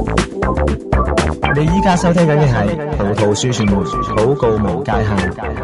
你依家收聽緊嘅係葡萄樹傳媒禱告無界限。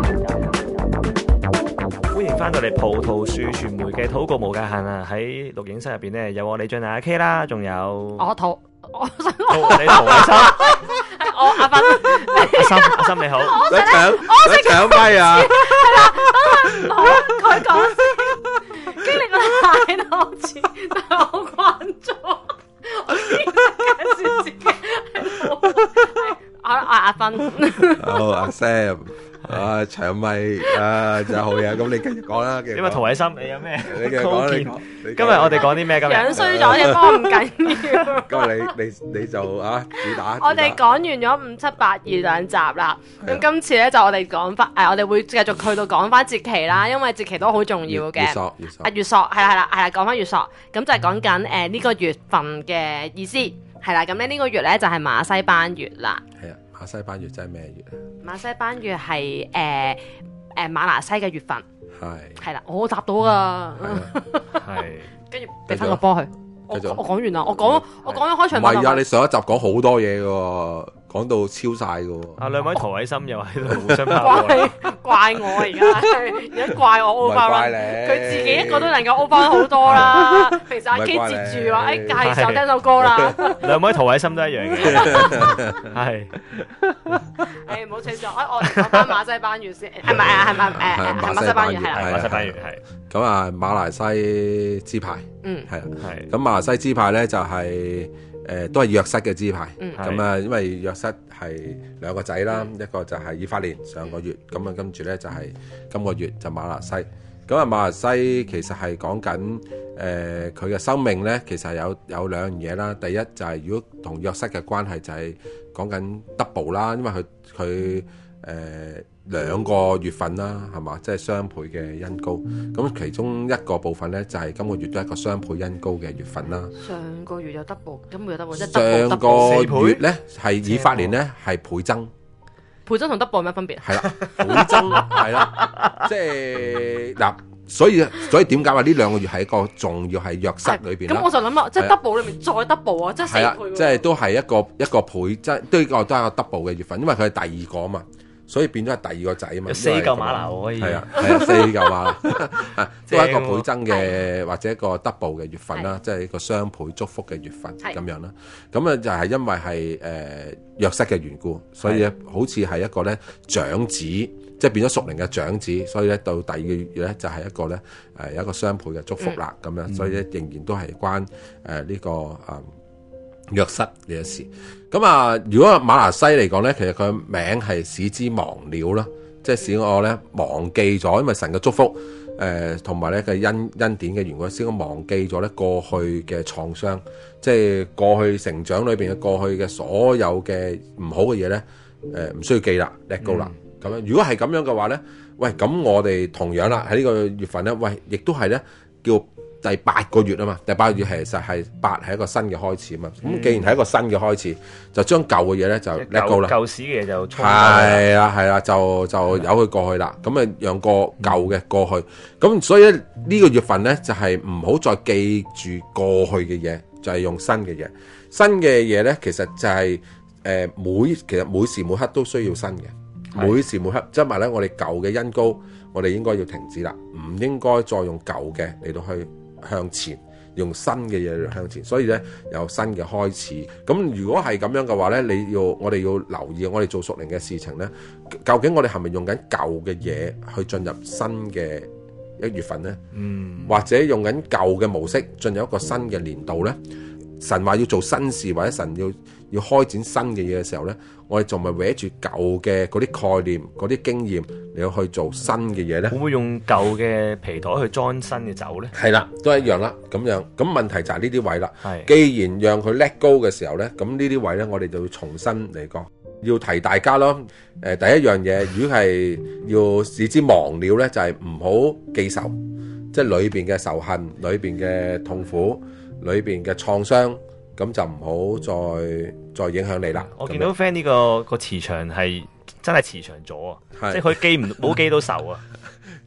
歡迎翻到嚟葡萄樹傳媒嘅禱告無界限啊！喺錄影室入邊咧，有我李俊阿 K 啦，仲有我你陶偉森， 我阿芬， 阿森你好， 想搶咪啊！ 係啦，唔好佢講先，經歷咗太多次，但係我慣咗，我先介紹自己係我阿芬， 好阿 Sam。搶咪真係好嘢，咁你繼續講啦。 點啊，陶偉森，你有咩？ 你繼續講， 今日我哋講啲咩？今日樣衰咗嘅波唔緊要。 今日你就主打。 我哋講完咗5、7、8、2兩集啦，咁今次咧就我哋講翻，我哋會繼續去到講翻節期啦，因為節期都好重要嘅。月朔係啦，講翻月朔，咁就係講緊呢個月份嘅意思，係啦，咁咧呢個月咧就係馬西班月啦。 係啊。馬西班月真係咩月啊？ 馬西班月係馬來西嘅月份，係啦，我答到噶， 係， 跟住俾翻個波佢，我講完啦，我講咗開場。 唔係啊，你上一集講好多嘢嘅，講到超晒嘅。 啊，兩位陶偉森又喺度互相拋怪我而家怪我 over 啦，佢自己一個都能夠 over 好多啦。其實阿 K 接住話，係時候聽首歌啦。 兩位陶偉森都一樣嘅，係。 唔好扯咗，我講翻馬西班月先，係馬西班月係啦， 馬西班月係。 咁啊，馬來西支派，係啊，係。咁馬來西支派咧就係都係約瑟嘅支派，咁啊，因為約瑟係兩個仔啦，一個就係以法蓮上個月，咁啊跟住咧就係今個月就馬來西。咁啊馬來西其實係講緊佢嘅生命咧，其實有兩樣嘢啦。第一就係如果同約瑟嘅關係就係講緊 double 啦，因為佢兩個月份啦，係嘛，即係雙倍嘅恩膏。咁其中一個部分咧，就係今個月都係一個雙倍恩膏嘅月份啦。 上個月有 double，今個月 double， 即係上個月咧係以法蓮咧係倍增。 倍增同 double 有咩分別？ 係啦，倍增係啦，即係嗱，所以點解話呢兩個月係一個重要係約瑟裏邊啦？ 咁我就諗啦，即係 double 裏面再 double 啊，即係4倍。 即係都係一個倍，即係都係一個 double 嘅月份，因為佢係第二個啊嘛。所以變咗係第二個仔啊嘛， 有4嚿馬騮可以， 係啊4嚿馬騮，都係一個倍增嘅或者一個 double 嘅月份啦，即係一個雙倍祝福嘅月份咁樣啦。咁啊就係因為係約瑟嘅緣故，所以咧好似係一個咧長子，即係變咗屬靈嘅長子，所以咧到第二個月咧就係一個咧有一個雙倍嘅祝福啦咁樣，所以咧仍然都係關呢個約瑟呢一事。咁啊，如果馬來西嚟講咧，其實佢名係使之忘了啦，即係使我咧忘記咗，因為神嘅祝福同埋咧嘅恩典嘅緣故，使我忘記咗咧過去嘅創傷，即係過去成長裏邊嘅過去嘅所有嘅唔好嘅嘢咧，唔需要記啦，let go啦。咁樣如果係咁樣嘅話咧，喂，咁我哋同樣啦喺呢個月份咧，喂，亦都係咧叫第8個月啊嘛，第8個月其實係8係一個新嘅開始啊嘛。咁既然係一個新嘅開始，就將舊嘅嘢咧就 let go 啦， 舊時嘅嘢就係啦，就由佢過去啦。咁啊，讓個舊嘅過去。咁所以呢個月份咧就係唔好再記住過去嘅嘢，就係用新嘅嘢。新嘅嘢咧其實就係其實每時每刻都需要新嘅。每時每刻，即係話咧，我哋舊嘅恩膏，我哋應該要停止啦，唔應該再用舊嘅嚟到去向前，用新嘅嘢嚟向前。所以咧，有新嘅開始。咁如果係咁樣嘅話咧，我哋要留意，我哋做屬靈嘅事情咧，究竟我哋係咪用緊舊嘅嘢去進入新嘅1月份咧？或者用緊舊嘅模式進入一個新嘅年度咧？神話要做新事，或者神要開展新嘅嘢嘅時候咧，我哋仲咪搲住舊嘅嗰啲概念、嗰啲經驗嚟到去做新嘅嘢咧？ 會唔會用舊嘅皮袋去裝新嘅酒咧？ 係啦，都一樣啦，咁樣。咁問題就係呢啲位啦。既然讓佢 let go 嘅時候咧，咁呢啲位咧，我哋就要重新嚟講，要提大家咯。第一樣嘢，如果係要使之忘了咧，就係唔好記仇，即係裏邊嘅仇恨、裏邊嘅痛苦、裏邊嘅創傷，咁就唔好再影響你啦。 我見到 friend 呢個磁場係真係磁場咗啊，即係佢冇記到仇啊。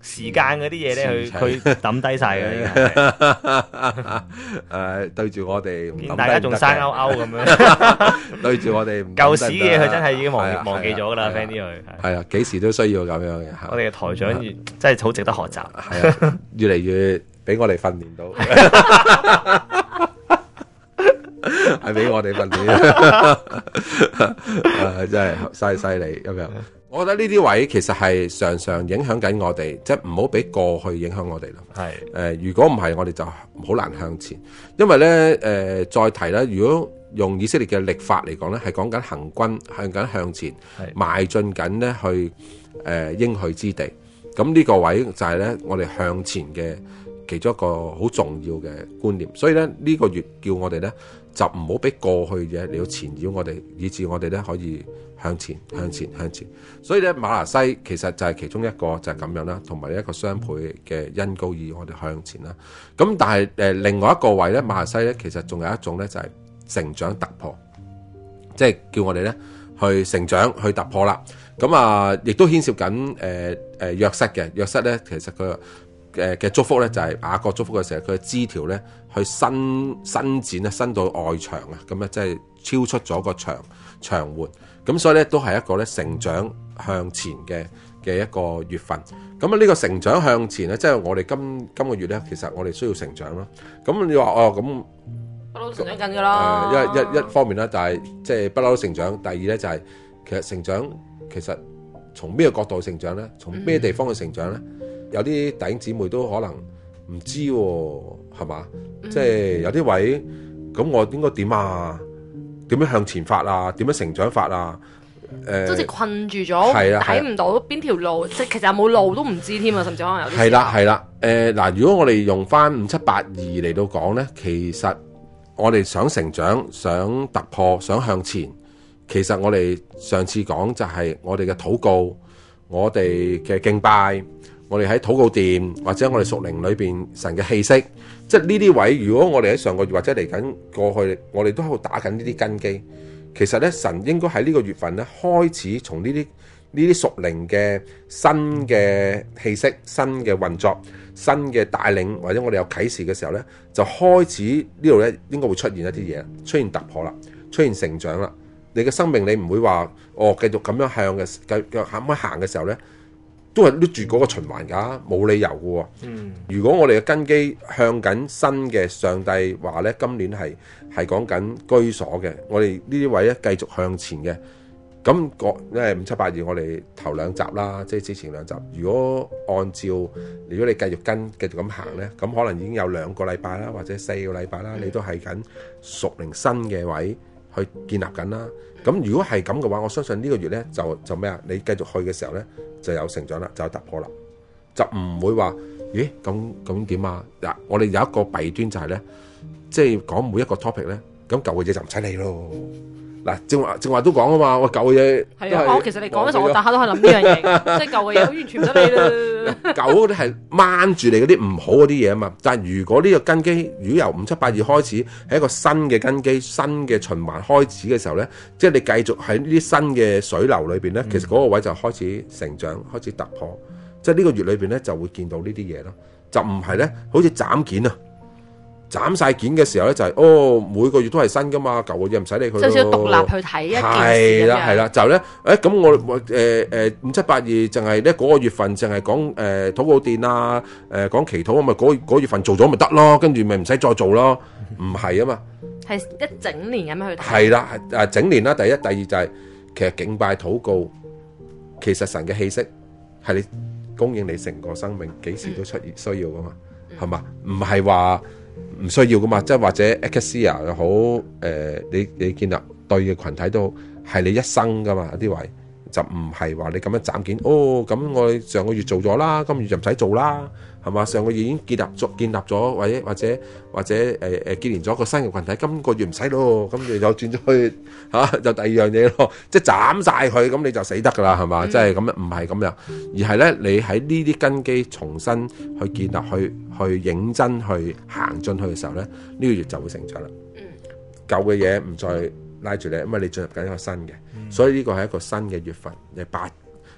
時間嗰啲嘢咧，佢抌低晒嘅。 對住我哋， 見大家仲生勾勾咁樣， 對住我哋舊時嘅嘢，佢真係已經忘記咗㗎啦 ，friend 啲佢係啊，幾時都需要咁樣嘅。 我哋嘅台長真係好值得學習， 係啊，越嚟越俾我哋訓練到。係俾我哋訓練，真係犀利咁樣。我覺得呢啲位其實係常常影響緊我哋，即係唔好俾過去影響我哋咯。係如果唔係，我哋就好難向前。因為咧再提咧，如果用以色列嘅歷法嚟講咧，係講緊行軍向前，邁進緊咧去應許之地。咁呢個位就係咧我哋向前嘅其中一個好重要嘅觀念。所以咧呢個月叫我哋咧，就唔好俾過去嘅嚟到纏繞我哋，以致我哋咧可以向前。所以咧馬拿西其實就係其中一個就係咁樣啦，同埋一個雙倍嘅恩膏以我哋向前啦。咁但係另外一個位咧馬拿西咧，其實仲有一種咧就係成長突破，即係叫我哋咧去成長去突破啦。咁啊，亦都牽涉緊約瑟嘅約瑟咧，其實佢嘅祝福咧就係雅各祝福嘅時候，佢嘅枝條咧去伸展咧，伸到外牆啊，咁咧即係超出咗個長活，咁所以咧都係一個咧成長向前嘅一個月份。咁啊呢個成長向前咧，即係我哋今個月咧，其實我哋需要成長咯。咁你話咁不嬲成長緊噶啦。 一方面咧就係即係不嬲成長，第二咧就係其實成長其實從咩角度成長咧？從咩地方去成長咧？有啲弟兄姊妹都可能唔知喎，係嘛？即係有啲位，咁我應該點啊？點樣向前發啊？點樣成長法啊？ 好似困住咗，睇唔到邊條路，即係其實有冇路都唔知添啊！甚至可能有啲係啦。嗱，如果我哋用翻5782嚟到講咧，其實我哋想成長、想突破、想向前，其實我哋上次講就係我哋嘅禱告、我哋嘅敬拜。我哋喺禱告殿或者我哋屬靈裏邊神嘅氣息，即係呢啲位。如果我哋喺上個月或者嚟緊過去，我哋都喺度打緊呢啲根基。其實咧，神應該喺呢個月份咧開始從呢啲屬靈嘅新嘅氣息、新嘅運作、新嘅帶領，或者我哋有啟示嘅時候咧，就開始呢度咧應該會出現一啲嘢，出現突破啦，出現成長啦。你嘅生命你唔會話繼續咁樣繼續咁樣行嘅時候咧。都係拎住嗰個循環㗎，冇理由嘅喎。如果我哋嘅根基向緊新嘅，上帝話咧，今年係講緊居所嘅，我哋呢啲位咧繼續向前嘅。咁因為5782我哋頭兩集啦，即係之前兩集。如果按照如果你繼續咁行咧，咁可能已經有2個禮拜啦，或者4個禮拜啦，你都係緊屬靈新嘅位去建立緊啦。咁如果係咁嘅話，我相信呢個月咧就咩啊？你繼續去嘅時候咧，就有成長啦，就有突破啦，就唔會話咦咁點啊？嗱，我哋有一個弊端就係咧，即係講每一個 topic 咧，咁舊嘅嘢就唔使理咯。嗱，正話都講啊嘛，我舊嘅嘢係啊，其實你講嘅時候，我大下都係諗呢樣嘢，即係舊嘅嘢，完全唔使理啦。 舊嗰啲係掹住你嗰啲唔好嗰啲嘢啊嘛。但係如果呢個根基，如果由5782開始，係一個新嘅根基、新嘅循環開始嘅時候咧，即係你繼續喺呢啲新嘅水流裏邊咧，其實嗰個位就開始成長、開始突破。即係呢個月裏邊咧，就會見到呢啲嘢咯，就唔係咧，好似斬件啊！斬晒件嘅時候咧，就係每個月都係新噶嘛，舊嘅嘢唔使理佢咯。 少少獨立去睇一件事係啦係啦，就咧咁我5782淨係咧嗰個月份淨係講禱告殿啊，講祈禱啊嘛，嗰月份做咗咪得咯，跟住咪唔使再做咯，唔係啊嘛， 係一整年咁樣去睇。 係啦，整年啦，第一第二就係其實敬拜禱告，其實神嘅氣息係你供應你成個生命幾時都出現需要噶嘛，係嘛？唔係話唔需要噶嘛，即係或者 Ecclesia 又好，你建立對嘅群體都係你一生噶嘛，啲位就唔係話你咁樣斬件，咁我上個月做咗啦，今月就唔使做啦，係嘛？上個月已經建立咗，或者結連咗個新嘅群體，今個月唔使咯，咁你就轉咗去就第二樣嘢咯，即係斬晒佢，咁你就死得噶啦，係嘛？即係咁樣，唔係咁樣，而係咧你喺呢啲根基重新去建立，去認真去行進去嘅時候咧，呢個月就會成長啦。舊嘅嘢唔再拉住你，因為你進入緊一個新嘅，所以呢個係一個新嘅月份，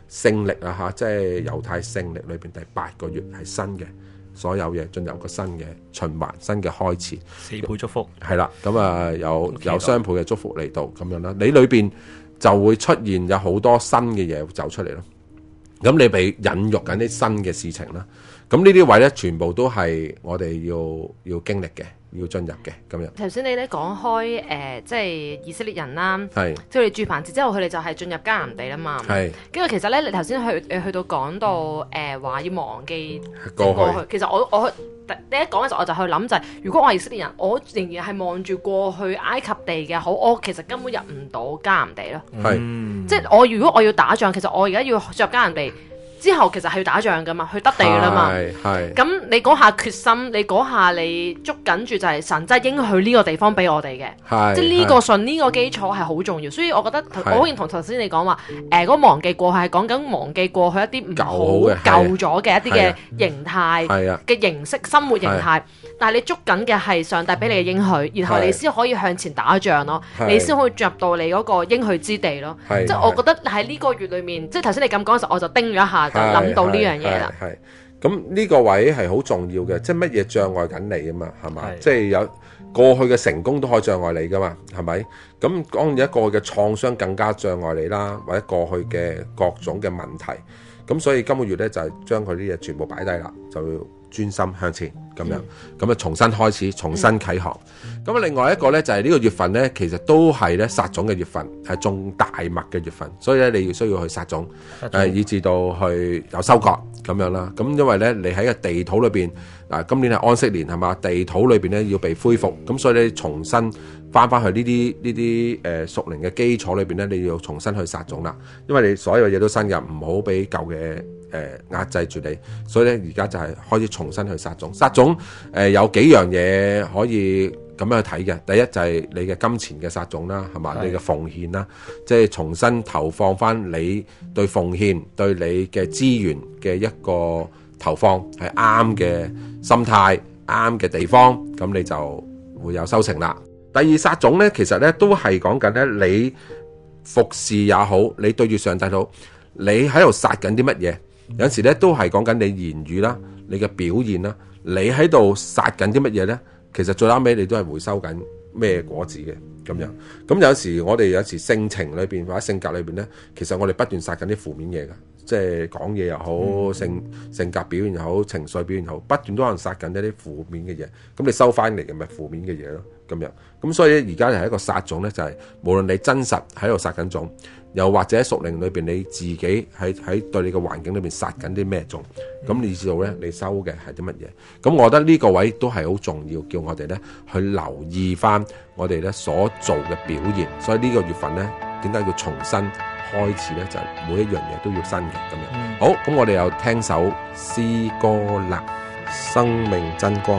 聖歷啊嚇，即係猶太聖歷裏邊第8個月係新嘅，所有嘢進入個新嘅循環、新嘅開始。 4倍祝福係啦，咁啊有雙倍嘅祝福嚟到咁樣啦，你裏邊就會出現有好多新嘅嘢走出嚟咯。咁你被引誘緊啲新嘅事情啦，咁呢啲位咧全部都係我哋要經歷嘅，要進入嘅咁樣。 頭先你咧講開即係以色列人啦， 係即係佢哋住棚節之後，佢哋就係進入迦南地啦嘛。 係。 跟住其實咧，你頭先去到講到話要忘記過去， 其實我你一講嘅時候，我就去諗就係、如果我係以色列人，我仍然係望住過去埃及地嘅好，我其實根本入唔到迦南地咯。 係， 即係如果我要打仗，其實我而家要進入迦南地。之後其實係要打仗噶嘛，去得地噶啦嘛。 係。 咁你嗰下決心，你嗰下你捉緊住就係神真係應許呢個地方俾我哋嘅。 係。 即係呢個信呢個基礎係好重要，所以我覺得我好認同頭先你講話嗰忘記過去係講緊忘記過去一啲唔好舊咗嘅一啲嘅形態嘅形式生活形態。但係你捉緊嘅係上帝俾你嘅應許，然後你先可以向前打仗咯，你先可以進入到你嗰個應許之地咯。即係我覺得喺呢個月裏面，即係頭先你咁講嘅時候，我就叮咗一下，就諗到呢樣嘢啦。 係咁呢個位係好重要嘅，即係乜嘢障礙緊你啊嘛，係嘛？即係有過去嘅成功都可以障礙你噶嘛，係咪？咁當然一個嘅創傷更加障礙你啦，或者過去嘅各種嘅問題。咁所以今個月咧就係將佢啲嘢全部擺低啦，就要專心向前咁樣，咁啊重新開始，重新啟航。咁啊另外一個咧就係呢個月份咧，其實都係咧撒種嘅月份，係種大麥嘅月份，所以咧你要需要去撒種，以至到去有收割咁樣啦。咁因為咧你喺個地土裏邊，今年係安息年係嘛，地土裏邊咧要被恢復，咁所以咧重新翻去呢啲屬靈嘅基礎裏邊咧，你要重新去撒種啦。因為你所有嘢都新嘅，唔好俾舊嘅壓制住你。所以咧而家就係開始重新去撒種。撒種有幾樣嘢可以咁樣去睇嘅。第一就係你嘅金錢嘅撒種啦，係嘛？你嘅奉獻啦，即係重新投放翻你對奉獻對你嘅資源嘅一個投放係啱嘅心態、啱嘅地方，咁你就會有收成啦。第二撒種咧，其實咧都係講緊咧，你服侍也好，你對住上帝好，你喺度撒緊啲乜嘢？有陣時咧都係講緊你言語啦，你嘅表現啦，你喺度撒緊啲乜嘢咧？其實最啱尾你都係回收緊咩果子嘅咁樣。咁有時我哋有時性情裏邊或者性格裏邊咧，其實我哋不斷撒緊啲負面嘢㗎。即係講嘢又好，性格表現又好，情緒表現又好，不斷都可能撒緊一啲負面嘅嘢。咁你收翻嚟嘅咪負面嘅嘢咯，咁樣。咁所以而家係一個撒種咧，就係無論你真實喺度撒緊種，又或者喺屬靈裏邊你自己喺對你嘅環境裏邊撒緊啲咩種，咁你知道咧，你收嘅係啲乜嘢？咁我覺得呢個位都係好重要，叫我哋咧去留意翻我哋咧所做嘅表現。所以呢個月份咧，點解要重新開始咧？就係每一樣嘢都要新嘅咁樣。好，咁我哋又聽首詩歌啦，《生命真光》。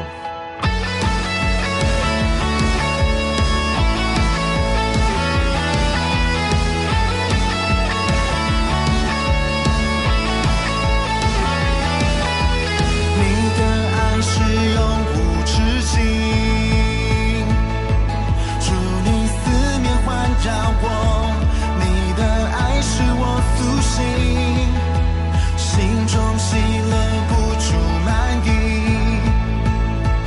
心中喜乐不住满溢，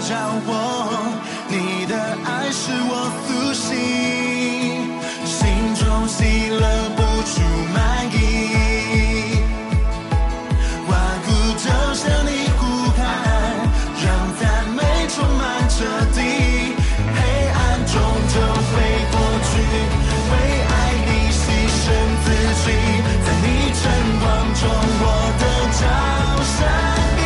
着我，你的爱使我苏醒，心中喜乐不出满意，万古就向你呼喊，让赞美充满这地，黑暗终究会过去，为爱你牺牲自己，在你晨光中我得着生命，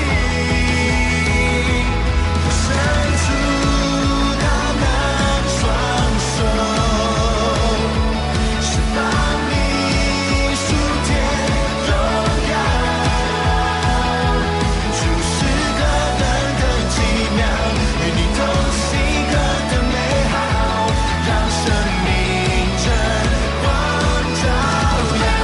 我伸出大能双手，释放你属天荣耀，主是何等的奇妙，与你同行何等美好，让生命真光照耀。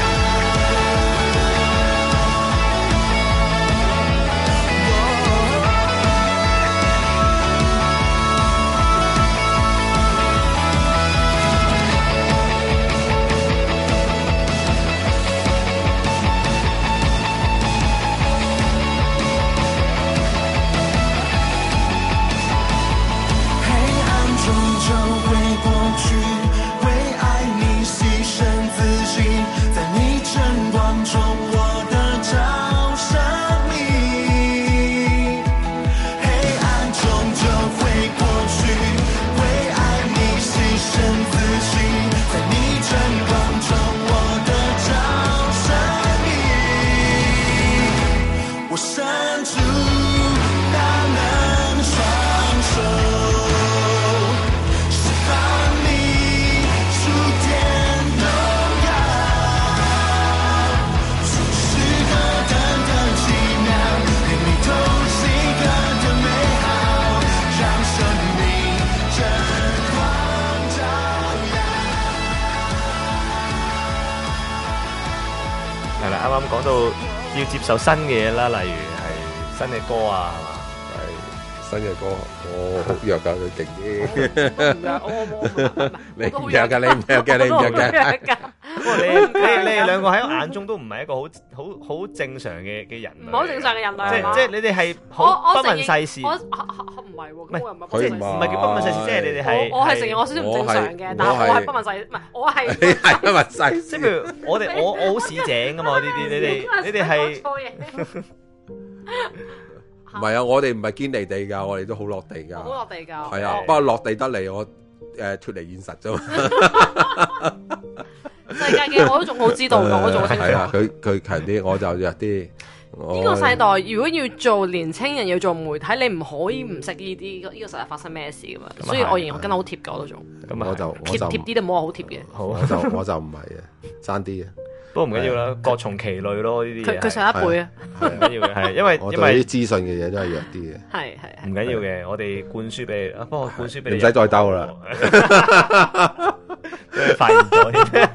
黑暗终究会过去，为爱你牺牲自己，在你晨光中我得着生命。黑暗终究会过去，为爱你牺牲自己，在你晨光中我得着生命。我伸出大能双手，释放你属天荣耀，主是何等的奇妙，与你同行何等美好，让生命真光照耀。 係啦，啱啱講到要接受新嘅嘢啦，例如係新嘅歌啊，係嘛？ 係新嘅歌，我好弱㗎，佢勁啲。你唔弱㗎，你唔弱嘅，你唔弱嘅。 不過你哋兩個喺我眼中都唔係一個好正常嘅人類， 唔好正常嘅人類係嘛？ 即係你哋係好不問世事， 我唔係喎，咁我又唔係不佢問世事。 唔係叫不問世事，即係你哋係我係承認我少少唔正常嘅，但係我係不問世，唔係我係你係不問世即係譬如我好市井噶嘛，呢啲你哋係錯嘢， 唔係啊，我哋唔係堅離地㗎，我哋都好落地㗎。 好落地㗎。 係啊，不過落地得嚟，我脱離現實啫嘛。 世界嘅我都仲好知道㗎，我仲好清楚。 係啊，佢強啲，我就弱啲。 呢個世代如果要做年青人，要做媒體，你唔可以唔識呢啲呢個世界發生咩事㗎嘛。所以我形容跟得好貼㗎，我都仲咁我就貼啲都冇話好貼嘅。 好， 我就唔係啊，爭啲啊。 不過唔緊要啦，各從其類咯，呢啲嘢佢上一輩啊， 唔緊要嘅，係因為我對啲資訊嘅嘢都係弱啲嘅。 係唔緊要嘅，我哋灌輸俾你，不過灌輸俾你唔使再兜啦， 俾你發現咗添。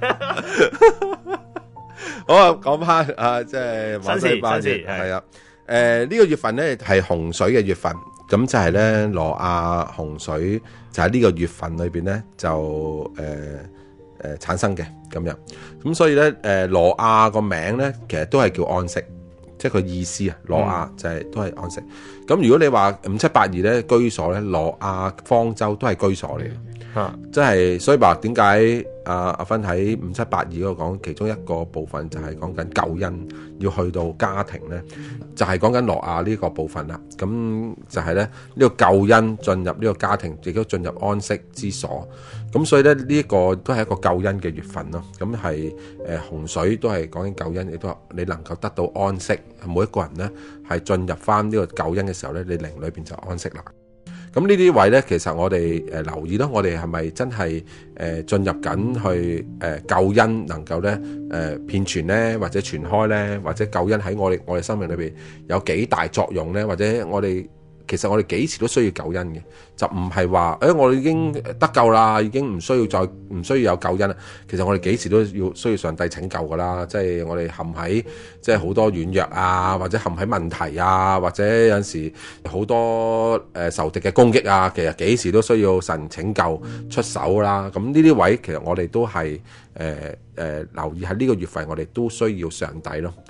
好啊，講翻啊，即係馬西班新事係啊，呢個月份咧係洪水嘅月份，咁就係咧挪亞洪水就喺呢個月份裏邊咧就產生嘅咁樣，咁所以咧挪亞個名咧其實都係叫安息，即係佢意思啊，挪亞就係都係安息。咁如果你話5782咧居所咧，挪亞方舟都係居所嚟嘅。即係所以話點解阿芬喺5782嗰度講，其中一個部分就係講緊救恩要去到家庭咧，就係講緊挪亞呢個部分啦。咁就係咧呢個救恩進入呢個家庭，亦都進入安息之所。咁所以咧呢一個都係一個救恩嘅月份咯。咁係洪水都係講緊救恩，亦都你能夠得到安息。每一個人咧係進入翻呢個救恩嘅時候咧，你靈裏邊就安息啦。咁呢啲位咧，其實我哋留意咯，我哋係咪真係進入緊去救恩能夠咧遍傳咧，或者傳開咧，或者救恩喺我哋生命裏邊有幾大作用咧，或者其實我哋幾時都需要救恩嘅，就唔係話我哋已經得救啦，已經唔需要有救恩啦。其實我哋幾時都需要上帝拯救噶啦，即係我哋陷喺即係好多軟弱啊，或者陷喺問題啊，或者有陣時好多仇敵嘅攻擊啊，其實幾時都需要神拯救出手啦。咁呢啲位其實我哋都係留意喺呢個月份，我哋都需要上帝咯。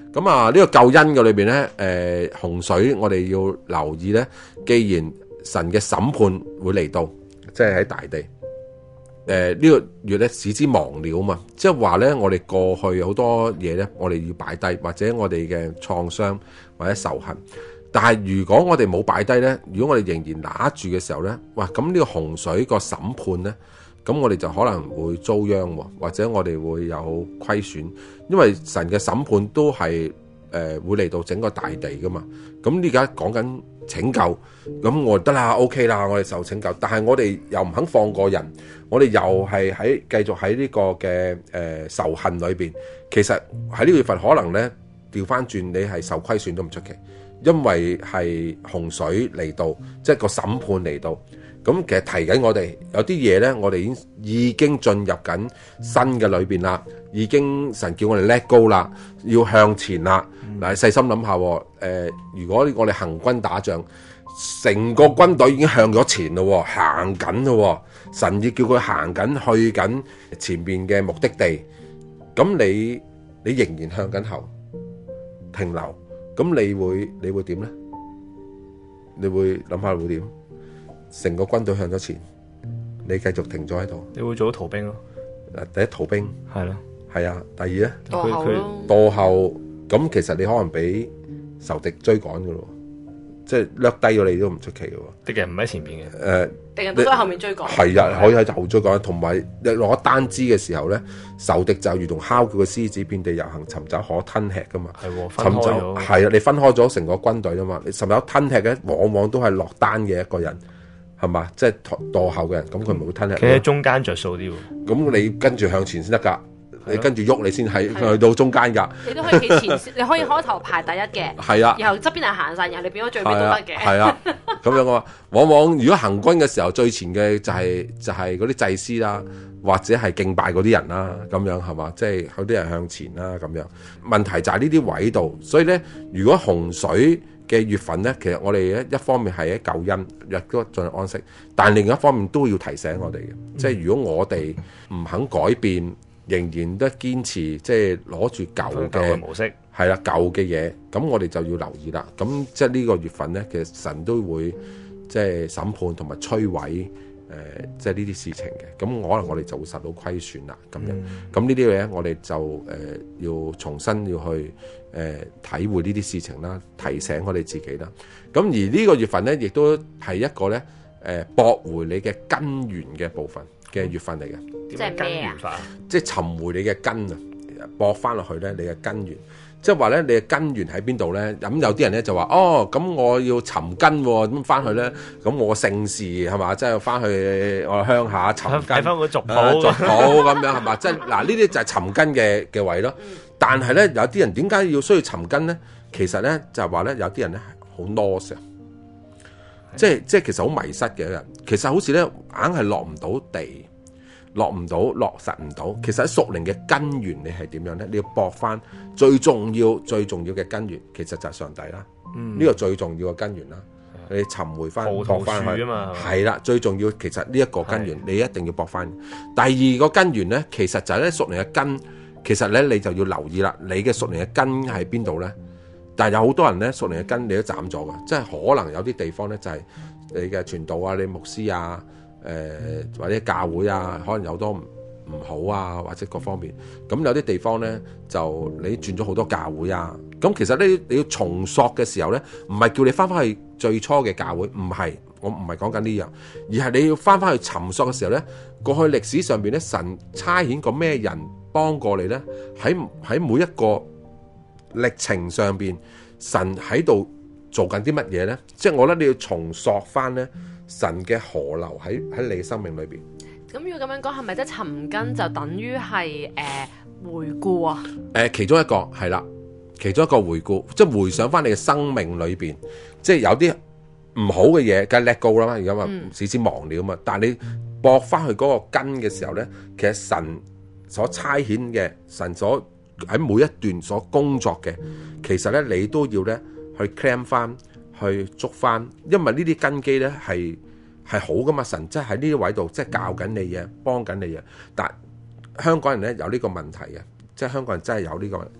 咁啊，呢個救恩嘅裏邊咧，洪水我哋要留意咧。既然神嘅審判會嚟到，即係喺大地，呢個月咧使之亡了嘛，即係話咧，我哋過去好多嘢咧，我哋要擺低，或者我哋嘅創傷或者仇恨。但係如果我哋冇擺低咧，如果我哋仍然拿住嘅時候咧，哇！咁呢個洪水個審判咧，咁我哋就可能會遭殃，或者我哋會有虧損，因為神嘅審判都係會嚟到整個大地噶嘛。咁而家講緊拯救，咁我得啦 OK 啦，我哋受拯救，但係我哋又唔肯放過人，我哋又係繼續喺呢個嘅仇恨裏邊。其實喺呢個月份可能咧調翻轉，你係受虧損都唔出奇，因為係洪水嚟到，即係個審判嚟到。咁其實提緊我哋有啲嘢咧，我哋已經進入緊新嘅裏邊啦，已經神叫我哋 let go 啦，要向前啦。嗱，細心諗下，如果我哋行軍打仗，成個軍隊已經向咗前咯，行緊咯，神要叫佢行緊去緊前邊嘅目的地，咁你仍然向緊後停留，咁你會點咧？你會諗下會點？成個軍隊向咗前，你繼續停咗喺度， 你會做到逃兵咯。 第一逃兵係咯， 係啊。第二咧， 墮墮後，咁其實你可能俾仇敵追趕噶咯，即係掠低咗你都唔出奇嘅。 敵人唔喺前邊嘅， 敵人都喺後面追趕。 係啊，可以喺後追趕，同埋落咗單支嘅時候咧，仇敵就如同哮叫嘅獅子，遍地遊行，尋找可吞吃噶嘛。 係分開咗， 係啊，你分開咗成個軍隊啊嘛。你尋找吞吃嘅，往往都係落單嘅一個人。係嘛？即係墮後嘅人，咁佢唔會吞吃。 企喺中間着數啲喎。 咁你跟住向前先得㗎，你跟住喐你先係去到中間㗎。 你都可以企前線，你可以開頭排第一嘅。係啊。然後側邊係行晒，然後你變咗最尾都得嘅。 係啊，咁樣啊。往往如果行軍嘅時候，最前嘅就係嗰啲祭司啦，或者係敬拜嗰啲人啦，咁樣係嘛？即係有啲人向前啦，咁樣。問題就係呢啲位度，所以咧，如果洪水嘅月份咧，其實我哋一方面係喺救恩，亦都進入安息，但另一方面都要提醒我哋嘅，即係如果我哋唔肯改變，仍然都堅持即係攞住舊嘅模式， 係啦，舊嘅嘢，咁我哋就要留意啦。咁即係呢個月份咧，其實神都會即係審判同埋摧毀即係呢啲事情嘅。咁可能我哋就會受到虧損啦。咁樣，咁呢啲嘢我哋就要重新要去體會呢啲事情啦，提醒我哋自己啦。咁而呢個月份咧，亦都係一個咧駁回你嘅根源嘅部分嘅月份嚟嘅。 即係咩啊？ 即係尋回你嘅根啊，駁翻落去咧，你嘅根源。即係話咧，你嘅根源喺邊度咧？咁有啲人咧就話：哦，咁我要尋根喎，咁翻去咧，咁我姓氏係嘛？即係翻去我鄉下尋根， 睇翻個族譜， 族譜咁樣係嘛？即係嗱，呢啲就係尋根嘅位咯。但係咧，有啲人點解要需要尋根咧？其實咧就係話咧，有啲人咧好 lost 啊，即係其實好迷失嘅人，其實好似咧硬係落唔到地。落唔到，落實唔到。其實喺屬靈嘅根源，你係點樣咧？你要駁翻最重要嘅根源，其實就係上帝啦。呢個最重要嘅根源啦，你尋回翻，駁翻去。係啦，最重要其實呢一個根源，你一定要駁翻。第二個根源咧，其實就係咧屬靈嘅根。其實咧你就要留意啦，你嘅屬靈嘅根喺邊度咧？但係有好多人咧屬靈嘅根你都斬咗㗎，即係可能有啲地方咧就係你嘅傳道啊，你牧師啊。或者教會啊，可能有多唔好啊，或者各方面。咁有啲地方咧，就你轉咗好多教會啊。咁其實咧，你要重塑嘅時候咧，唔係叫你翻返去最初嘅教會，唔係，我唔係講緊呢樣，而係你要翻返去尋索嘅時候咧，過去歷史上邊咧，神差遣過咩人幫過你咧？喺每一個歷程上邊，神喺度做緊啲乜嘢咧？即係我覺得你要重塑翻咧。神嘅河流喺你生命裏邊。 咁如果咁樣講，係咪即係尋根就等於係回顧啊？ 其中一個係啦，其中一個回顧，即係回想翻你嘅生命裏邊，即係有啲唔好嘅嘢，梗係 let go 啦嘛。而家話使之忘了啊嘛。但係你駁翻去嗰個根嘅時候咧，其實神所差遣嘅，神所喺每一段所工作嘅，其實咧你都要咧去 claim 翻。去捉翻，因為呢啲根基咧係好噶嘛，神即係喺呢啲位度，即係教緊你嘢，幫緊你嘢。但香港人咧有呢個問題嘅，即係香港人真係有呢個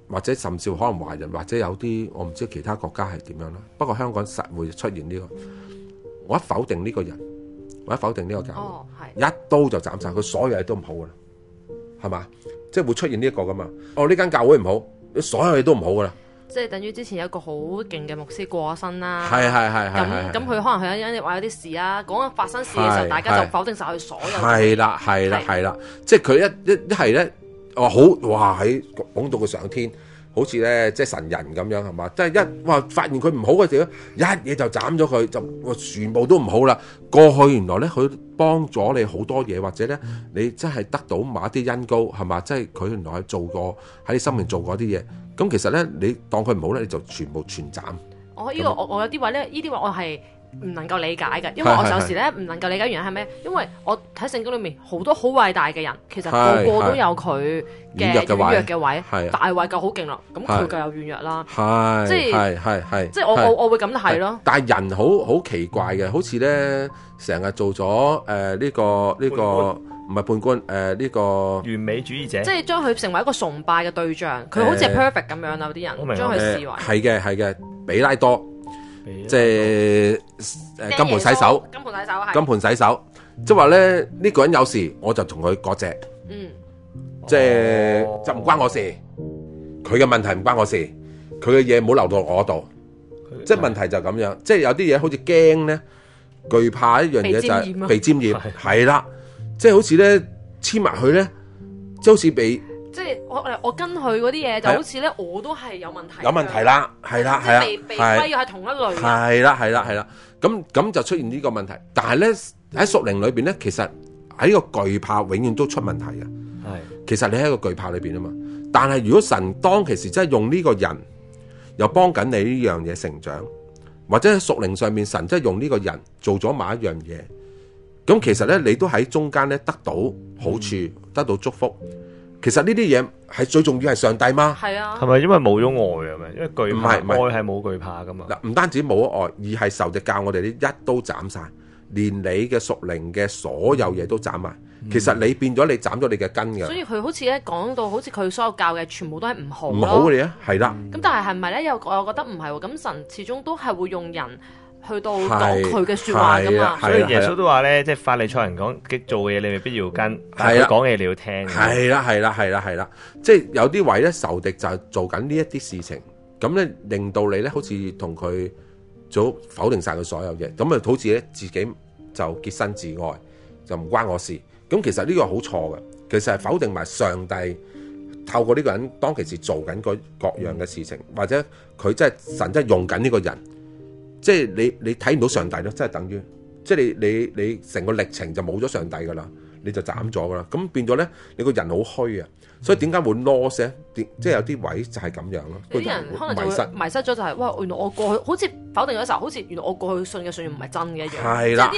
或者甚至可能華人，或者有啲我唔知其他國家係點樣啦。不過香港實會出現呢個，我一否定呢個人，我一否定呢個教會，一刀就斬晒佢所有嘢都唔好噶啦，係嘛？即係會出現呢一個噶嘛？呢間教會唔好，所有嘢都唔好噶啦。 即係等於之前有一個好勁嘅牧師過咗身啦， 係咁佢可能佢因為話有啲事啊，講發生事嘅時候，大家就否定晒佢所有。 係啦，即係佢一係咧，好哇喺講到佢上天，好似咧即係神人咁樣係嘛？即係發現佢唔好嘅時候，一嘢就斬咗佢，就全部都唔好啦。過去原來咧佢幫咗你好多嘢，或者咧你真係得到某一啲恩膏係嘛？即係佢原來做過喺你生命做過啲嘢。咁其實咧，你當佢唔好咧，你就全部全斬。 我有啲位咧，呢啲位我係唔能夠理解嘅，因為我有時咧唔能夠理解原因係咩？因為我睇聖經裏面好多好偉大嘅人，其實個個都有佢嘅軟弱嘅位。大衛夠好勁啦，咁佢夠有軟弱啦。即係我會咁睇咯。但係人好奇怪嘅，好似咧成日做咗呢個。唔係判官，呢個完美主義者， 即係將佢成為一個崇拜嘅對象，佢好似係 perfect 咁樣啦，有啲人將佢視為係嘅，比拉多，即係金盆洗手，金盆洗手，即係話咧呢個人有事，我就同佢割席，即係就唔關我事，佢嘅問題唔關我事，佢嘅嘢唔好留到我度，即係問題就咁樣，即係有啲嘢好似驚咧，懼怕一樣嘢就係被沾染，係啦。即係好似咧黐埋佢咧，即係好似被即係我跟佢嗰啲嘢，就好似咧我都係有問題，有問題啦，係啦，被歸係同一類，係啦，咁就出現呢個問題。但係咧喺屬靈裏邊咧，其實喺呢個懼怕永遠都出問題嘅。係，其實你喺一個懼怕裏邊啊嘛。但係如果神當其時真係用呢個人，又幫緊你呢樣嘢成長，或者喺屬靈上面神真係用呢個人做咗某一樣嘢。咁其實咧，你都喺中間咧得到好處，得到祝福。其實呢啲嘢係最重要係上帝嗎？係啊。係咪因為冇咗愛啊？因為懼怕，愛係冇懼怕噶嘛。嗱，唔單止冇咗愛，而係仇敵教我哋呢一刀斬晒，連你嘅屬靈嘅所有嘢都斬埋。其實你變咗你斬咗你嘅根嘅。所以佢好似咧講到好似佢所有教嘅全部都係唔好嘅嘢啊，係啦。咁但係係咪咧？我又覺得唔係喎。咁神始終都係會用人去到講佢嘅説話噶嘛，所以耶穌都話咧，即係法利賽人講做嘅嘢，你未必要跟，但係佢講嘅嘢你要聽。係啦，即係有啲位咧，仇敵就係做緊呢一啲事情，咁咧令到你咧好似同佢做否定晒佢所有嘢，咁啊好似咧自己就潔身自愛，就唔關我事。咁其實呢個好錯嘅，其實係否定埋上帝透過呢個人當其時做緊各樣嘅事情，或者佢真係神真係用緊呢個人。即係你睇唔到上帝咯，即係等於，即係你成個歷程就冇咗上帝噶啦，你就斬咗噶啦，咁變咗咧，你個人好虛啊，所以點解會 lost 咧？即係有啲位就係咁樣咯。有啲人可能就會迷失咗，就係哇，原來我過去好似否定咗時候，好似原來我過去信嘅信仰唔係真嘅一樣。係啦，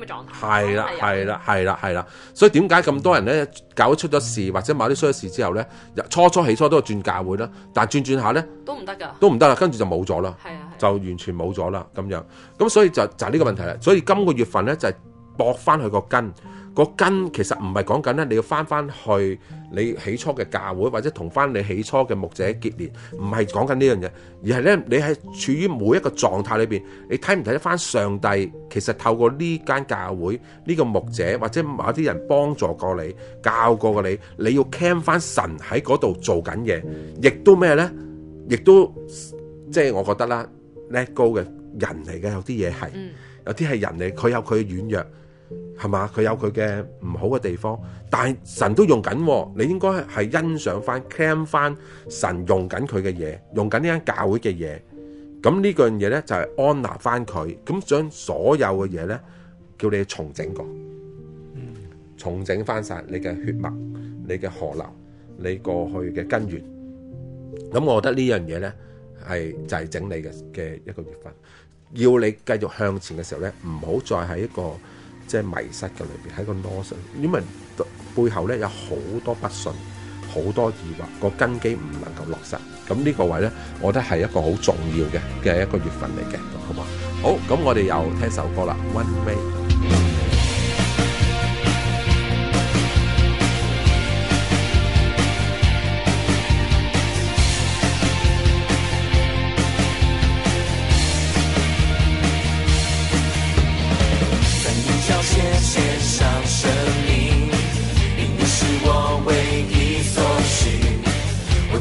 係啦，所以點解咁多人咧搞出咗事或者某啲衰事之後咧，起初都係轉教會啦，但係轉下咧都唔得啦，跟住就冇咗啦，就完全冇咗啦咁樣。咁所以就係呢個問題啦。所以今個月份咧就係駁翻佢個根。個根其實唔係講緊咧，你要翻去你起初嘅教會，或者同翻你起初嘅牧者結連，唔係講緊呢樣嘢，而係咧你係處於每一個狀態裏邊，你睇唔睇得翻上帝？其實透過呢間教會呢個牧者或者某啲人幫助過你、教過你，你要 cam 翻神喺嗰度做緊嘢，亦都咩咧？亦都即係我覺得啦 ，let go 嘅人嚟嘅，有啲嘢係，有啲係人嚟，佢有佢嘅軟弱。係嘛？佢有佢嘅唔好嘅地方，但係神都用緊，你應該係欣賞翻、claim 翻神用緊佢嘅嘢，用緊呢間教會嘅嘢。咁呢樣嘢咧就係安納翻佢，咁將所有嘅嘢咧叫你重整過，重整翻晒你嘅血脈、你嘅河流、你過去嘅根源。咁我覺得呢樣嘢咧就係整理嘅一個月份，要你繼續向前嘅時候咧，唔好再喺一個即係迷失嘅裏邊，喺個 loss， 因為背後咧有好多不信，好多疑惑，個根基唔能夠落實。咁呢個位咧，我覺得係一個好重要嘅一個月份嚟嘅，好嘛？好，咁我哋又聽首歌啦， One Way。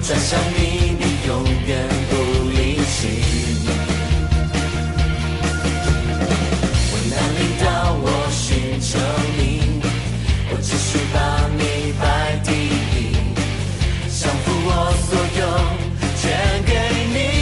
转向你，你永远不离弃。危难临到我寻求你，我只需把你摆第一，降服我所有，全给你。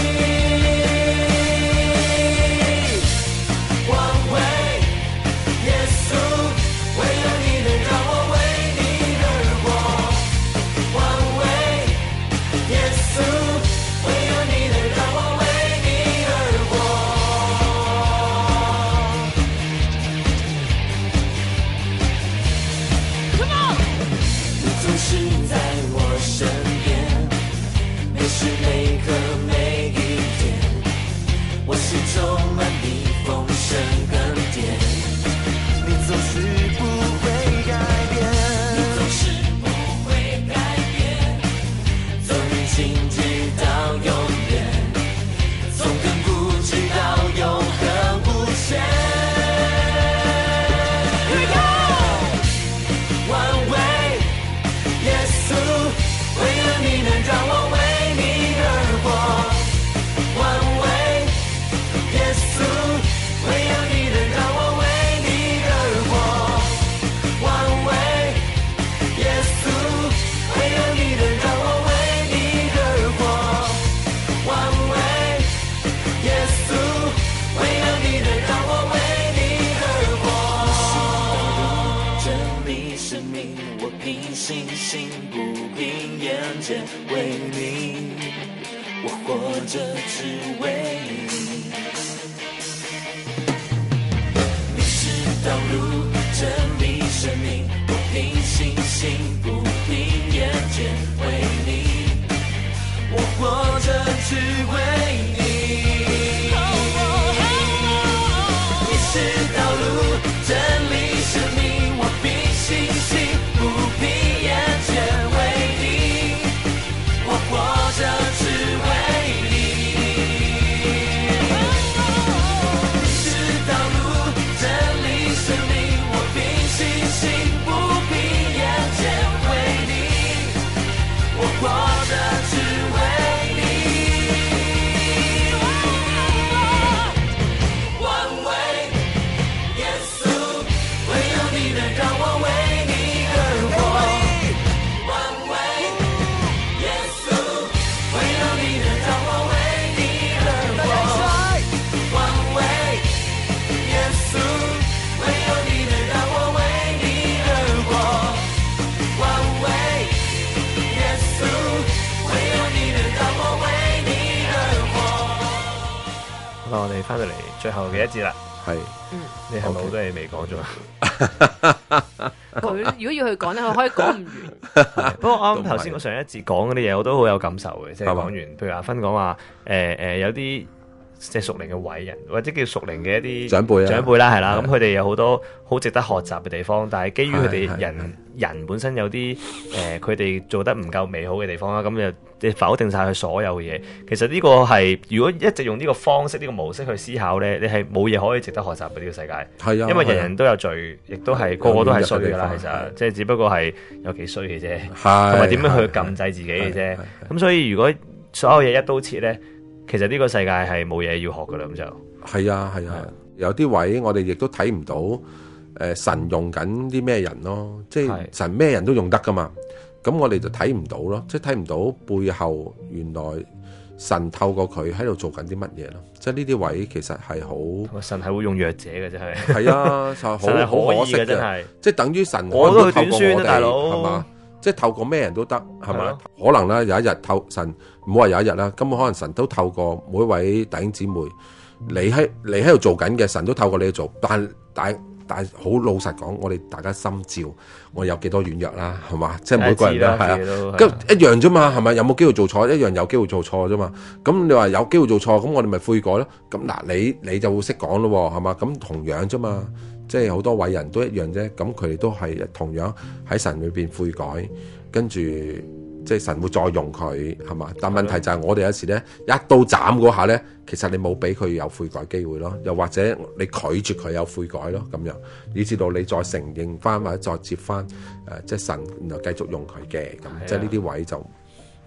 我哋翻到嚟最後嘅一節啦， 係， 你係咪好多嘢未講咗？ 佢如果要去講咧，佢可以講唔完。 不過啱頭先我上一節講嗰啲嘢，我都好有感受嘅，即係講完，譬如阿芬講話，有啲即係屬靈嘅偉人，或者叫屬靈嘅一啲長輩啦，係啦，咁佢哋有好多好值得學習嘅地方，但係基於佢哋人本身有啲佢哋做得唔夠美好嘅地方啦，咁就否定晒佢所有嘅嘢。其實呢個係如果一直用呢個方式、呢個模式去思考咧，你係冇嘢可以值得學習嘅呢個世界。係啊，因為人人都有罪，亦都係個個都係衰㗎啦。其實即係只不過係有幾衰嘅啫，同埋點樣去禁制自己嘅啫。咁所以如果所有嘢一刀切咧，其實呢個世界係冇嘢要學㗎啦。咁就係啊，有啲位我哋亦都睇唔到神用緊啲咩人咯，即係神咩人都用得㗎嘛。咁我哋就睇唔到咯，即係睇唔到背後原來神透過佢喺度做緊啲乜嘢咯。即係呢啲位其實係好，神係會用弱者嘅真係。係啊，就好可惜嘅真係。即係等於神我都透過我哋係嘛，即係透過咩人都得係嘛。可能啦有一日神唔好話有一日啦，根本可能神都透過每一位弟兄姊妹，你喺度做緊嘅，神都透過你去做，但係好老實講，我哋大家心照，我有幾多軟弱啦，係嘛？即係每個人都係啊，咁一樣啫嘛，係咪？有冇機會做錯？一樣有機會做錯啫嘛。咁你話有機會做錯，咁我哋咪悔改咯。咁嗱，你就會識講咯，係嘛？咁同樣啫嘛，即係好多偉人都一樣啫。咁佢哋都係同樣喺神裏邊悔改，跟住即係神會再用佢，係嘛？但問題就係我哋有時咧一刀斬嗰下咧，其實你冇俾佢有悔改機會咯，又或者你拒絕佢有悔改咯，咁樣以至到你再承認翻或者再接翻即係神然後繼續用佢嘅咁，即係呢啲位就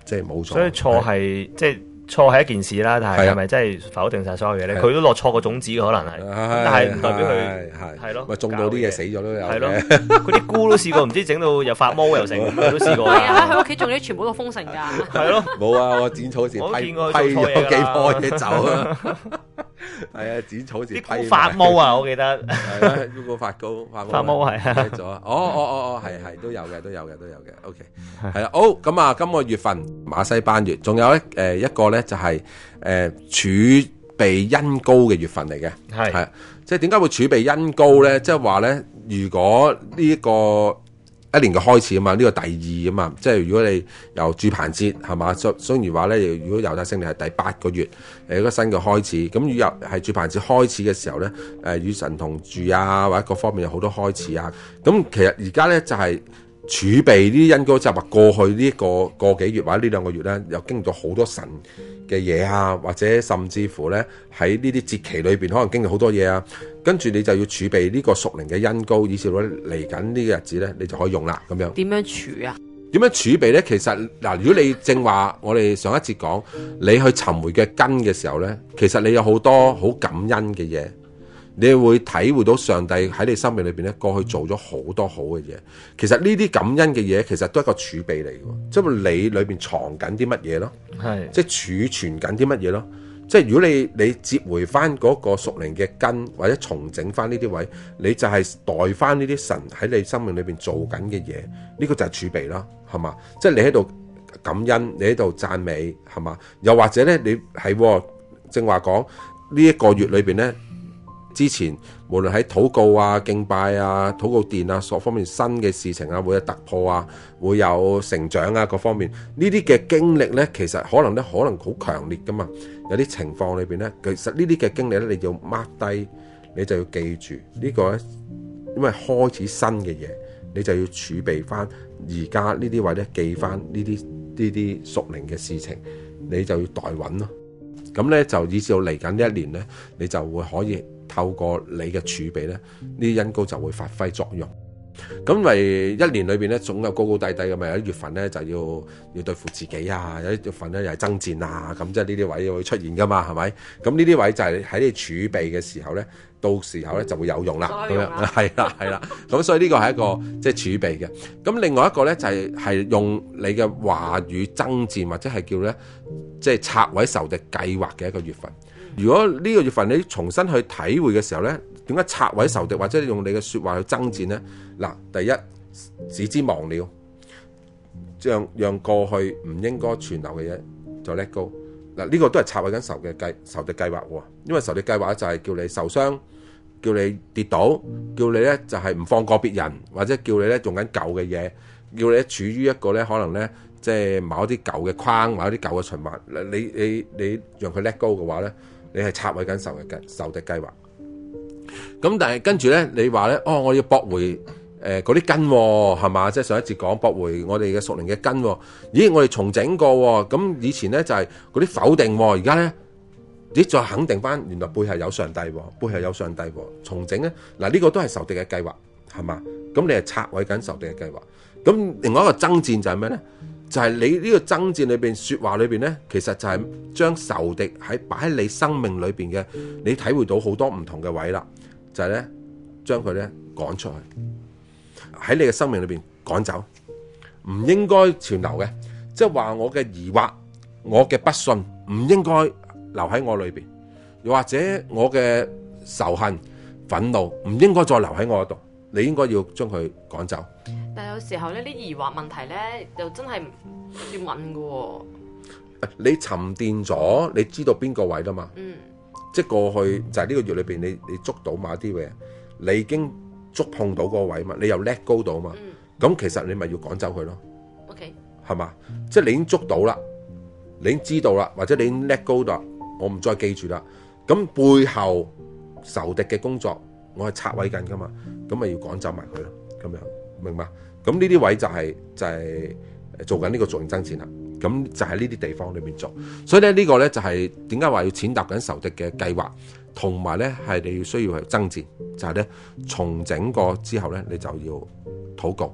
即係冇錯。 所以錯係即係錯係一件事啦，但係係咪真係否定晒所有嘢咧？佢都落錯個種子嘅可能係，但係唔代表佢係咯。 咪種到啲嘢死咗都有嘅。 係咯，嗰啲菇都試過，唔知整到又發毛又成，都試過。 係啊，喺屋企種啲全部都豐盛㗎。 係咯， 冇啊！我剪草時批咗幾棵嘢走啊！係啊，剪草時批啲菇發毛啊！我記得係啊，菇發毛係啊，咗哦，係都有嘅。OK， 係啦，好咁啊，今個月份馬西班月，仲有一個咧就係儲備恩膏嘅月份嚟嘅，係即係點解會儲備恩膏咧？即係話咧，如果呢個一年嘅開始啊嘛，呢個第二啊嘛，即係如果你由住棚節係嘛，雖然話咧，如果猶太聖歷係第8個月，一個新嘅開始，咁如果係住棚節開始嘅時候咧，與神同住啊，或者各方面有好多開始啊，咁其實而家咧就係儲備呢啲恩膏，就係話過去呢個幾月或者呢2個月咧，又經歷咗好多神嘅嘢啊，或者甚至乎咧喺呢啲節期裏邊，可能經歷好多嘢啊。跟住你就要儲備呢個屬靈嘅恩膏，以至到嚟緊呢個日子咧，你就可以用啦。咁樣點樣儲啊？ 點樣儲備咧？其實嗱，如果你正話我哋上一節講，你去尋回嘅根嘅時候咧，其實你有好多好感恩嘅嘢，你會體會到上帝喺你生命裏邊咧過去做咗好多好嘅嘢。其實呢啲感恩嘅嘢，其實都係一個儲備嚟嘅，即係你裏邊藏緊啲乜嘢咯，係即係儲存緊啲乜嘢咯。即係如果你接回翻嗰個屬靈嘅根，或者重整翻呢啲位，你就係代翻呢啲神喺你生命裏邊做緊嘅嘢，呢個就係儲備啦，係嘛？即係你喺度感恩，你喺度讚美，係嘛？又或者咧，你係正話講呢一個月裏邊咧，之前無論喺禱告啊、敬拜啊、禱告殿啊，各方面新嘅事情啊，會有突破啊，會有成長啊，各方面呢啲嘅經歷咧，其實可能好強烈噶嘛。有啲情況裏邊咧，其實呢啲嘅經歷咧，你要 mark 低，你就要記住呢個咧，因為開始新嘅嘢，你就要儲備翻而家呢啲位咧，記翻呢啲屬靈嘅事情，你就要代穩咯。咁咧就以至到嚟緊呢一年咧，你就會可以透過你嘅儲備咧，呢啲恩膏就會發揮作用。咁咪一年裏邊咧，總有高高低低嘅嘛。有啲月份咧就要對付自己啊，有啲月份咧又係爭戰啊，咁即係呢啲位會出現噶嘛，係咪？咁呢啲位就係喺你儲備嘅時候咧，到時候咧就會有用啦。咁樣係啦。咁所以呢個係一個即係儲備嘅。咁另外一個咧就係用你嘅話語爭戰，或者係叫咧即係拆毀仇敵計劃嘅一個月份。如果呢個月份你重新去體會嘅時候咧，點解拆毀仇敵，或者用你嘅說話去爭戰呢？嗱，第一，使之忘了，讓過去唔應該存留嘅嘢就 let go。嗱，呢個都係拆毀緊仇敵計劃喎。因為仇敵計劃就係叫你受傷，叫你跌倒，叫你咧就係唔放過別人，或者叫你咧用緊舊嘅嘢，叫你咧處於一個咧可能咧即係某一啲舊嘅框，某一啲舊嘅循環。你讓佢 let go 嘅話咧，你係拆毀緊仇敵計劃。咁但係跟住咧，你話咧，我要駁回嗰啲根係嘛？即係上一節講駁回我哋嘅屬靈嘅根。咦，我哋重整過咁以前咧就係嗰啲否定，而家咧你再肯定翻，原來背後有上帝，背後有上帝。重整咧，嗱呢個都係仇敵嘅計劃，係嘛？咁你係拆毀緊仇敵嘅計劃。咁另外一個爭戰就係咩咧？就係你呢個爭戰裏邊說話裏邊咧，其實就係將仇敵擺喺你生命裏邊嘅，你體會到好多唔同嘅位啦。就係咧，將佢咧趕出去，喺你嘅生命裏邊趕走，唔應該存留嘅。即係話我嘅疑惑、我嘅不信，唔應該留喺我裏邊；又或者我嘅仇恨、憤怒，唔應該再留喺我度。你應該要將佢趕走。 但係有時候呢啲疑惑問題咧，又真係要問㗎。 你沉澱咗，你知道邊個位啦嘛？即係過去就係呢個月裏邊，你捉到某啲嘢，你已經觸碰到嗰個位嘛，你又 let go 到嘛，咁其實你咪要趕走佢咯。 OK， 係嘛？即係你已經捉到啦，你已經知道啦，或者你已經 let go 啦，我唔再記住啦。咁背後仇敵嘅工作，我係拆毀緊噶嘛，咁咪要趕走埋佢咯。咁樣明嘛？咁呢啲位就係做緊呢個屬靈爭戰啦。咁就喺呢啲地方裏面做，所以咧呢個咧就係點解話要踐踏緊仇敵嘅計劃，同埋咧係你要需要去爭戰，就係咧重整過之後咧，你就要禱告，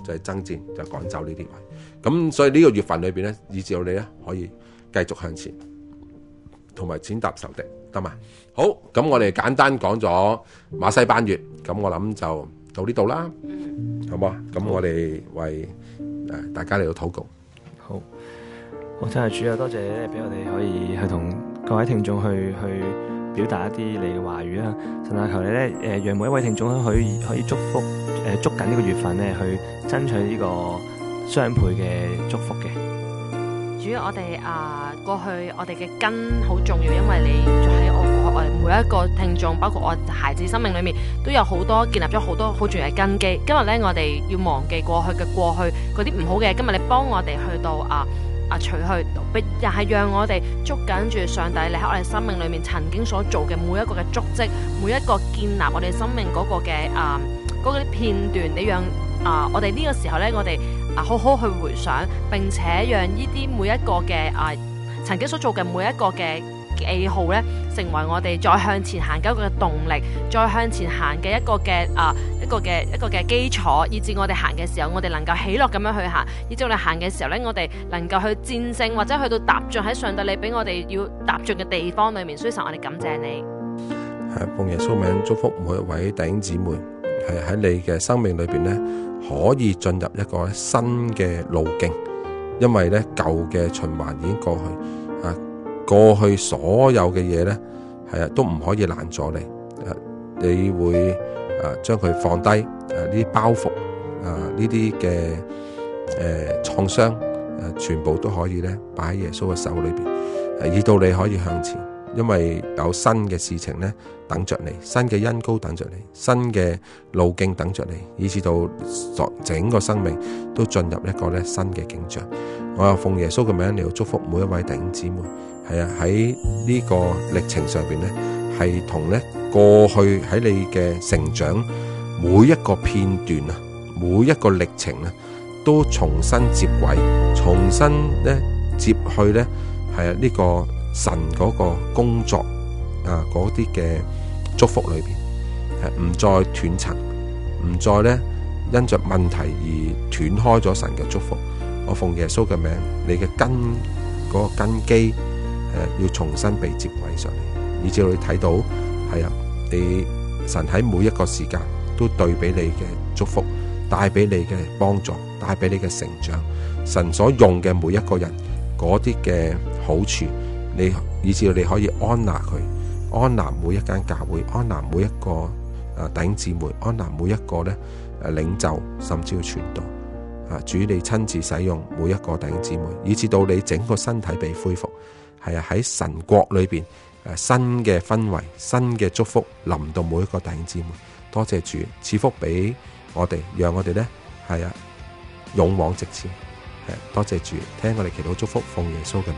就係爭戰，就趕走呢啲位。咁所以呢個月份裏邊咧，以至到你咧可以繼續向前，同埋踐踏仇敵，得嘛？好，咁我哋簡單講咗馬西班月，咁我諗就到呢度啦，好唔好啊？咁我哋為大家嚟到禱告。 好，我真係主啊，多謝你俾我哋可以去同各位聽眾去表達一啲你嘅話語啦。神啊，求你咧讓每一位聽眾可以祝福捉緊呢個月份咧，去爭取呢個雙倍嘅祝福嘅。 主要我哋過去我哋嘅根好重要，因為你喺我哋每一個聽眾，包括我孩子生命裏面，都有好多建立咗好多好重要嘅根基。今日咧，我哋要忘記過去嗰啲唔好嘅，今日你幫我哋去到除去，又係讓我哋捉緊住上帝你喺我哋生命裏面曾經所做嘅每一個嘅足跡，每一個建立我哋生命嗰個嘅嗰啲片段，你讓我哋呢個時候咧，我哋好好去回想，並且讓呢啲每一個嘅曾經所做嘅每一個嘅記號咧，成為我哋再向前行嘅一個嘅動力，再向前行嘅一個嘅基礎，以至我哋行嘅時候，我哋能夠喜樂咁樣去行，以至我哋行嘅時候咧，我哋能夠去戰勝或者去到踏進喺上帝你俾我哋要踏進嘅地方裏面。所以神，我哋感謝你。 係奉耶穌名祝福每一位弟兄姊妹，係喺你嘅生命裏邊咧，可以進入一個新嘅路徑，因為咧舊嘅循環已經過去。過去所有嘅嘢咧，都唔可以攔阻你。你會將佢放低，呢啲包袱，呢啲嘅創傷，全部都可以咧擺喺耶穌嘅手裏邊，以到你可以向前。因為有新嘅事情咧等着你，新嘅恩膏等着你，新嘅路徑等着你，以至到整個生命都進入一個咧新嘅景象。我又奉耶穌嘅名嚟到祝福每一位弟兄姊妹，喺呢個歷程上邊咧，係同咧過去喺你嘅成長每一個片段啊，每一個歷程啊，都重新接軌，重新咧接去咧呢個神嗰個工作嗰啲嘅祝福裏邊，唔再斷層，唔再咧因着問題而斷開咗神嘅祝福。我奉耶穌嘅名，你嘅根嗰個根基要重新被接軌上嚟，以至你睇到你神喺每一個時間都對俾你嘅祝福，帶俾你嘅幫助，帶俾你嘅成長。神所用嘅每一個人嗰啲嘅好處，以至你可以安拿佢，安拿每一間教會，安拿每一個弟兄姊妹，安拿每一個咧領袖，甚至要傳道。主你親自使用每一個弟兄姊妹，以至到你整個身體被恢復。喺神國裏邊新嘅氛圍，新嘅祝福臨到每一個弟兄姊妹。多謝主賜福俾我哋，讓我哋咧勇往直前。多謝主，聽我哋祈禱祝福，奉耶穌嘅名。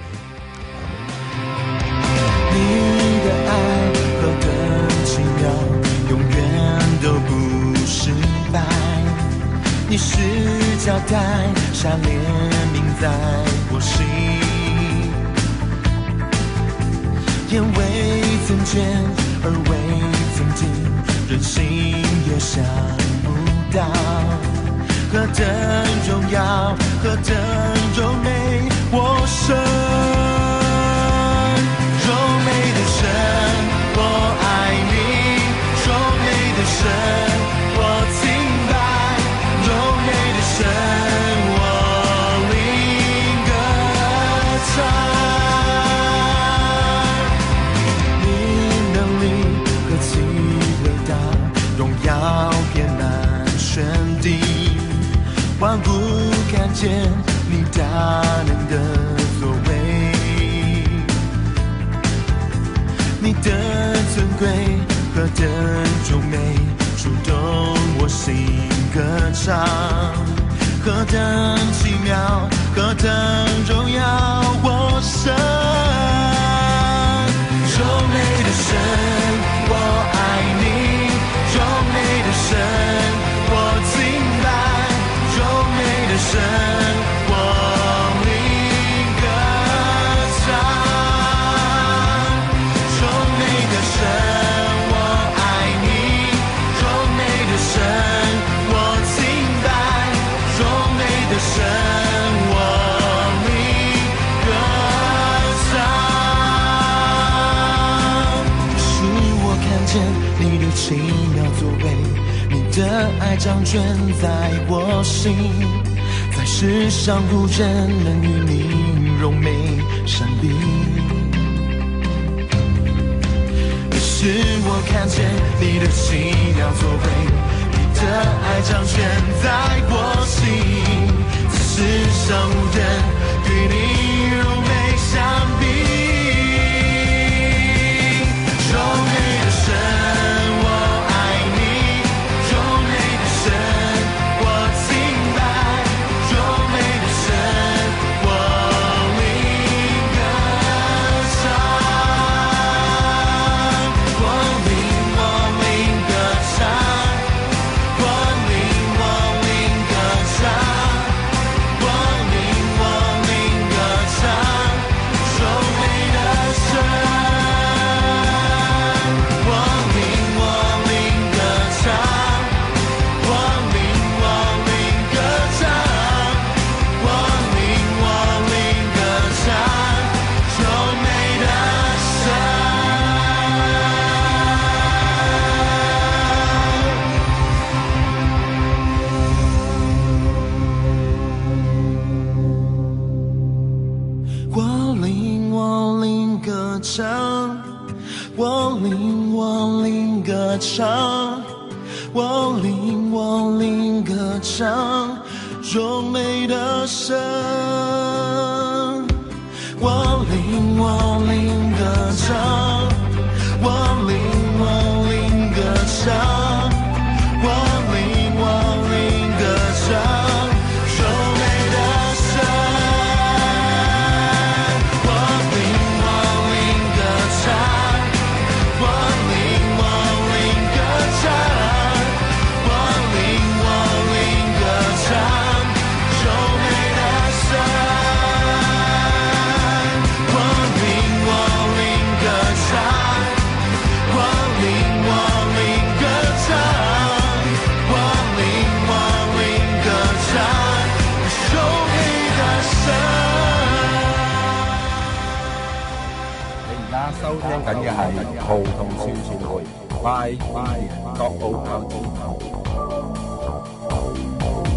你的愛何等奇妙，永遠都不失敗。你是膠帶，下憐憫在我心，眼未曾見，耳未曾聽，人心也想不到，何等榮耀，何等柔美，我神。万物看見你大能的作為，你的尊貴何等榮美，觸動我心歌唱，何等奇妙，何等榮耀，我神，榮美的神，我愛你，榮美的神，我敬拜。神，我靈歌唱，榮美的神，我愛你，榮美的神，我敬拜，榮见你的奇妙作为，你的爱掌权在我心，在世上无人能与你荣美相比。可是我看见你的奇妙作为，你的爱掌权在我心，在世上无人与你荣美相比。荣美的神，我爱你；荣美的神，我敬拜；荣美的神，我灵歌唱。我灵歌唱，我灵歌唱，我灵歌唱。荣美的神。我灵歌唱，荣美的神。我灵歌唱，我灵歌唱，我灵歌唱，荣美的神。我灵歌唱，我灵歌唱。 收聽緊嘅係葡萄宣傳會，拜拜，各澳